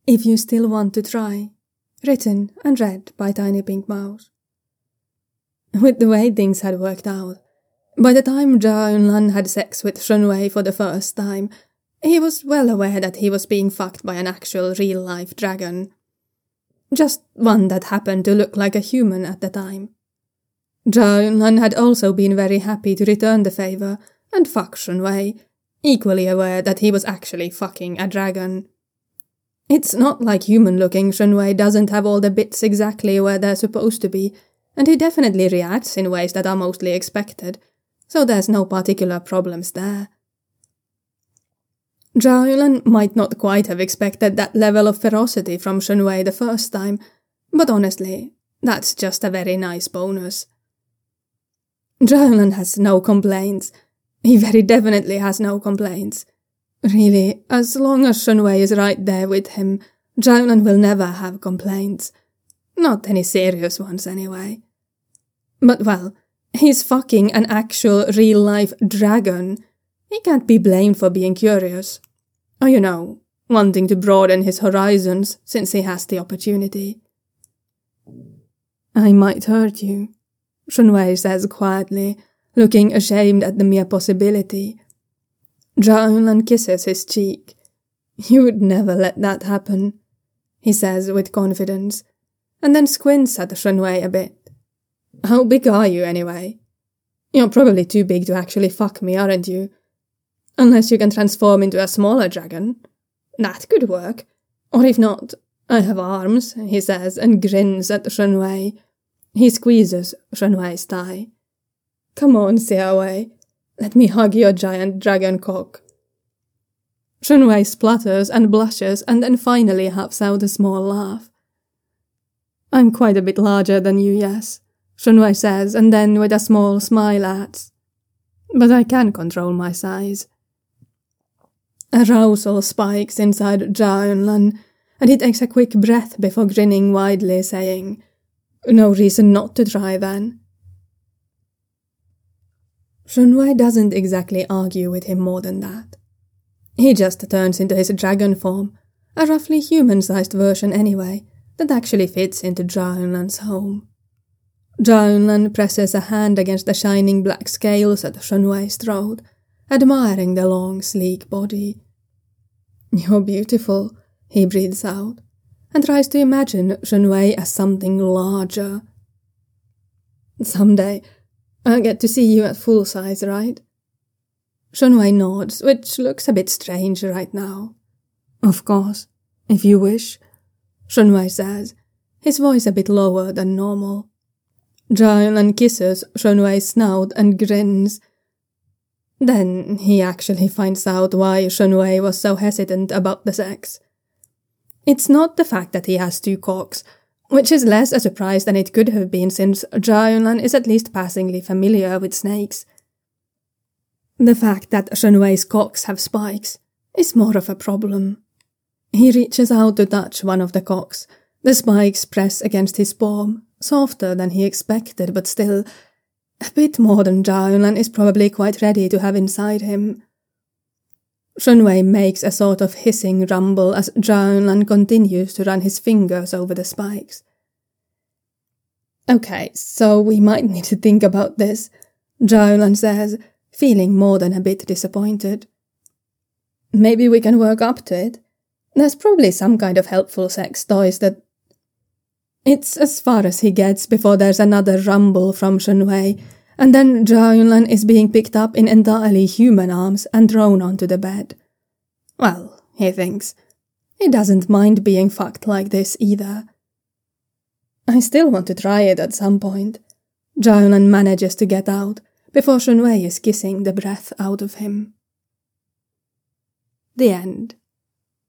If You Still Want to Try, written and read by Tiny Pink Mouse. With the way things had worked out, by the time Zhao Yunlan had sex with Shunwei for the first time, he was well aware that he was being fucked by an actual real-life dragon. Just one that happened to look like a human at the time. Zhao Yunlan had also been very happy to return the favor and fuck Shunwei, equally aware that he was actually fucking a dragon. It's not like human-looking Shunwei doesn't have all the bits exactly where they're supposed to be, and he definitely reacts in ways that are mostly expected, so there's no particular problems there. Zhao Yunlan might not quite have expected that level of ferocity from Shunwei the first time, but honestly, that's just a very nice bonus. Zhao Yunlan has no complaints. He very definitely has no complaints. Really, as long as Shunwei is right there with him, Zhao Yunlan will never have complaints. Not any serious ones, anyway. But, well, he's fucking an actual real-life dragon. He can't be blamed for being curious. Or, you know, wanting to broaden his horizons since he has the opportunity. I might hurt you, Shunwei says quietly, looking ashamed at the mere possibility. Zhao Yunlan kisses his cheek. You would never let that happen, he says with confidence, and then squints at Shunwei a bit. How big are you, anyway? You're probably too big to actually fuck me, aren't you? Unless you can transform into a smaller dragon. That could work. Or if not, I have arms, he says, and grins at Shunwei. He squeezes Shunwei's thigh. Come on, Xiaowei. Let me hug your giant dragon cock. Shunwei splutters and blushes and then finally huffs out a small laugh. I'm quite a bit larger than you, yes, Shunwei says, and then with a small smile adds. But I can control my size. Arousal spikes inside Zhao Yunlan, and he takes a quick breath before grinning widely, saying, No reason not to try, then. Shunwei doesn't exactly argue with him more than that. He just turns into his dragon form, a roughly human-sized version anyway, that actually fits into Zhao Yunlan's home. Zhao Yunlan presses a hand against the shining black scales at Shunwei's throat, admiring the long, sleek body. You're beautiful, he breathes out, and tries to imagine Shunwei as something larger. Someday, I'll get to see you at full size, right? Shunwei nods, which looks a bit strange right now. Of course, if you wish, Shunwei says, his voice a bit lower than normal. Zhao Yunlan kisses Shunwei's snout and grins. Then he actually finds out why Shunwei was so hesitant about the sex. It's not the fact that he has two cocks, which is less a surprise than it could have been since Zhao Yunlan is at least passingly familiar with snakes. The fact that Shunwei's cocks have spikes is more of a problem. He reaches out to touch one of the cocks. The spikes press against his palm, softer than he expected, but still a bit more than Zhao Yunlan is probably quite ready to have inside him. Shunwei makes a sort of hissing rumble as Zhao Yunlan continues to run his fingers over the spikes. Okay, so we might need to think about this, Zhao Yunlan says, feeling more than a bit disappointed. Maybe we can work up to it. There's probably some kind of helpful sex toys that... It's as far as he gets before there's another rumble from Shunwei, and then Zhao Yunlan is being picked up in entirely human arms and thrown onto the bed. Well, he thinks, he doesn't mind being fucked like this either. I still want to try it at some point. Zhao Yunlan manages to get out before Shunwei is kissing the breath out of him. The end.